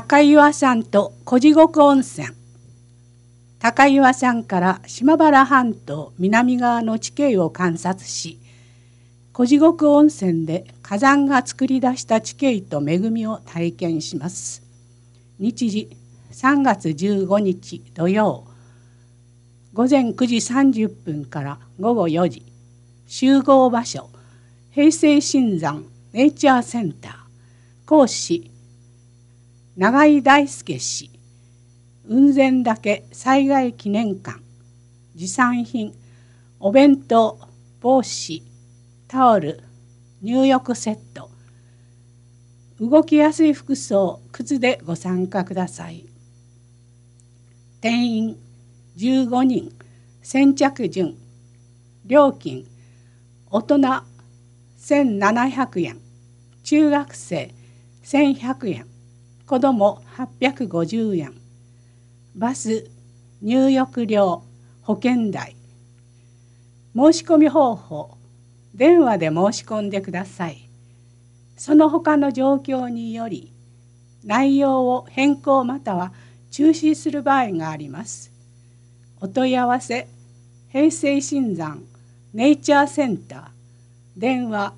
高岩山と小地獄温泉。高岩山から島原半島南側の地形を観察し、小地獄温泉で火山が作り出した地形と恵みを体験します。日時3月15日土曜、午前9時30分から午後4時。集合場所、平成新山ネイチャーセンター。講師、永井大輔氏。雲仙岳災害記念館。持参品、お弁当、帽子、タオル、入浴セット。動きやすい服装、靴でご参加ください。定員15人。先着順。料金、大人1700円。中学生1100円。子ども850円。バス、入浴料、保険代。申し込み方法、電話で申し込んでください。その他の状況により、内容を変更または中止する場合があります。お問い合わせ、平成新山ネイチャーセンター。電話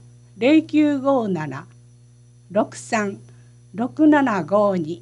0957-636752。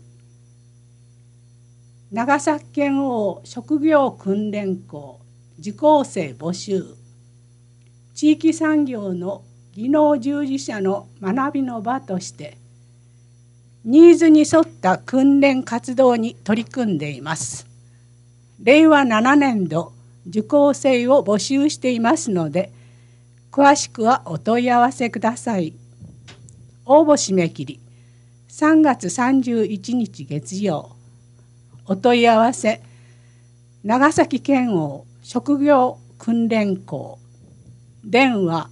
長崎県央職業訓練校受講生募集。地域産業の技能従事者の学びの場としてニーズに沿った訓練活動に取り組んでいます。令和7年度受講生を募集していますので、詳しくはお問い合わせください。応募締め切り3月31日月曜。お問い合わせ、長崎県央職業訓練校。電話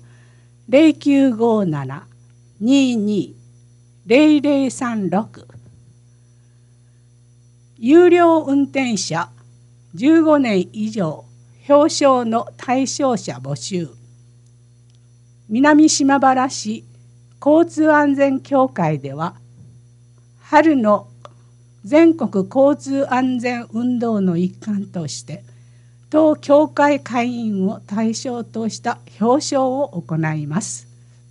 0957-22-0036。有料運転者15年以上表彰の対象者募集。南島原市交通安全協会では、春の全国交通安全運動の一環として、当協会会員を対象とした表彰を行います。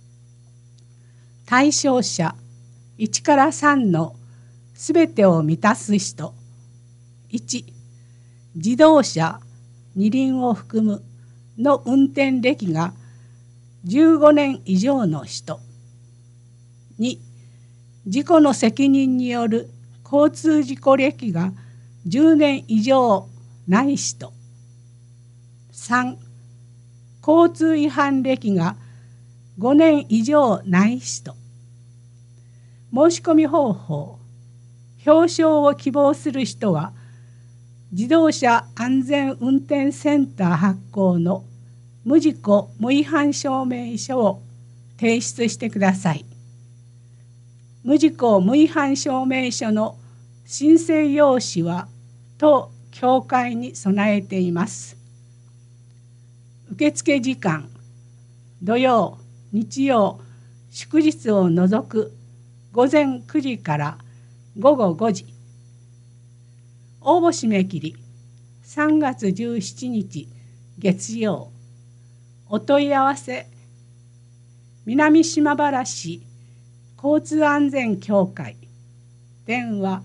対象者1から3のすべてを満たす人。1、自動車二輪を含むの運転歴が15年以上の人。2、自己の責任による交通事故歴が10年以上ない人。3、交通違反歴が5年以上ない人。申し込み方法、表彰を希望する人は、自動車安全運転センター発行の無事故無違反証明書を提出してください。無事故無違反証明書の申請用紙は当協会に備えています。受付時間、土曜、日曜、祝日を除く午前9時から午後5時。応募締め切り3月17日月曜。お問い合わせ、南島原市交通安全協会。電話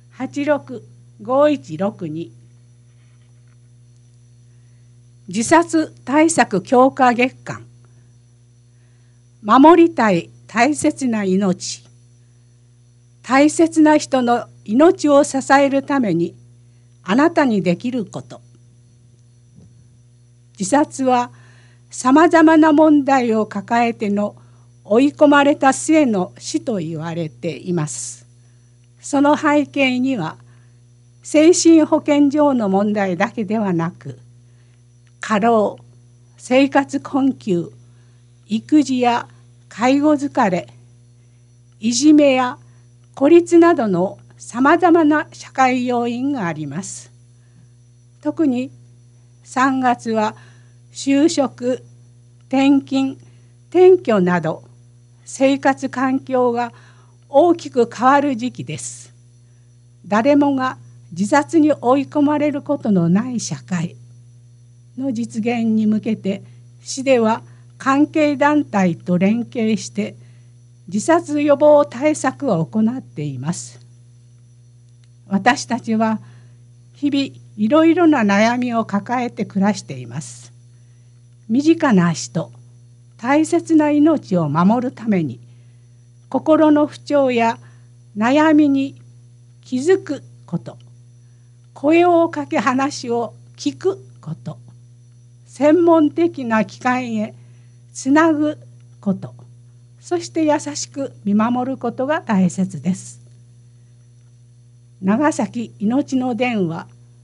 865162。自殺対策強化月間。守りたい大切な命。大切な人の命を支えるためにあなたにできること。自殺はさまざまな問題を抱えての追い込まれた末の死と言われています。その背景には精神保健上の問題だけではなく、過労、生活困窮、育児や介護疲れ、いじめや孤立などのさまざまな社会要因があります。特に3月は就職、転勤、転居など生活環境が大きく変わる時期です。 誰もが自殺に追い込まれることのない社会の実現に向けて、市では関係団体と連携して自殺予防対策を行っています。私たちは日々いろいろな悩みを抱えて暮らしています。身近な人、大切な命を守るために、心の不調や悩みに気づくこと、声をかけ話を聞くこと、専門的な機関へつなぐこと、そして優しく見守ることが大切です。長崎いのちの電話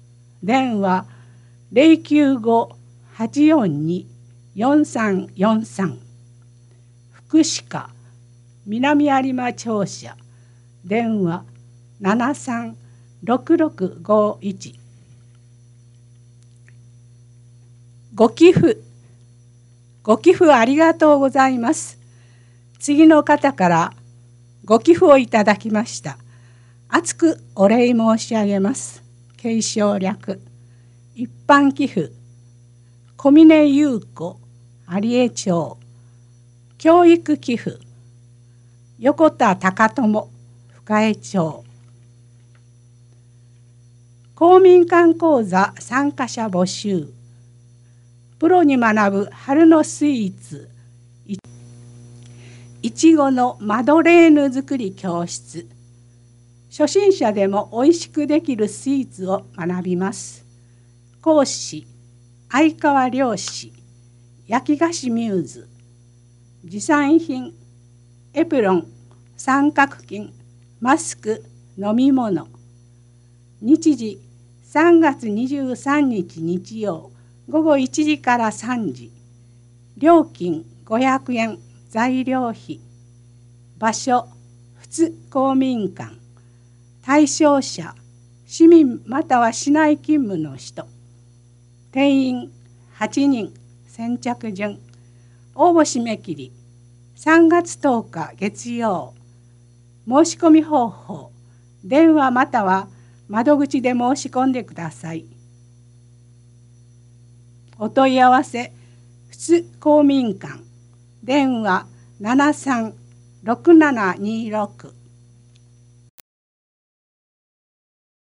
095-842-4343、福祉課南有馬庁舎電話736651。ご寄付ありがとうございます。次の方からご寄付をいただきました。厚くお礼申し上げます。継承略一般寄付小峰優子有江町、教育寄付横田高友深江町、公民館講座参加者募集、プロに学ぶ春のスイーツいちごのマドレーヌ作り教室、初心者でもおいしくできるスイーツを学びます。講師相川良師、焼き菓子ミューズ、持参品エプロン、三角巾、マスク、飲み物。日時3月23日日曜午後1時から3時。料金500円、材料費。場所普通公民館。対象者市民または市内勤務の人。定員8人。先着順。応募締め切り3月10日月曜。申し込み方法、電話または窓口で申し込んでください。お問い合わせ普通公民館電話736726